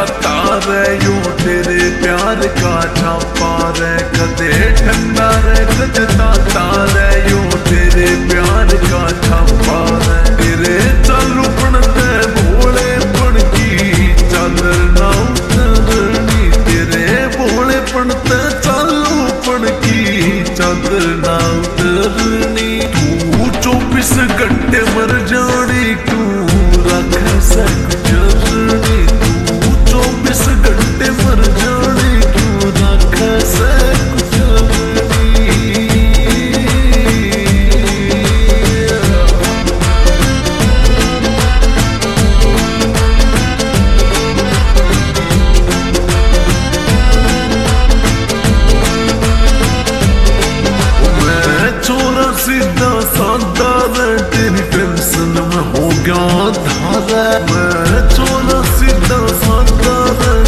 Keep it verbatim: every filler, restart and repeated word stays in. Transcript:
आता रे यूं तेरे प्यार का छापा रे कदे ठंडा रे कदे ताता रे यूं तेरे प्यार का छापा रे तेरे चालू पड़ते भोले पड़ की चादर ना उतरनी तेरे भोले पड़ते चालू पड़ की चादर ना उतरनी तू चौबीस घंटे मर जानी तू रख सक जरनी तू चौबीस घंटे मर जानी तू रख सक जरनी मैं छोरा सीधा सादा रे तेरी टेंशन में हो गया धारा मैं छोरा सीधा सादा रे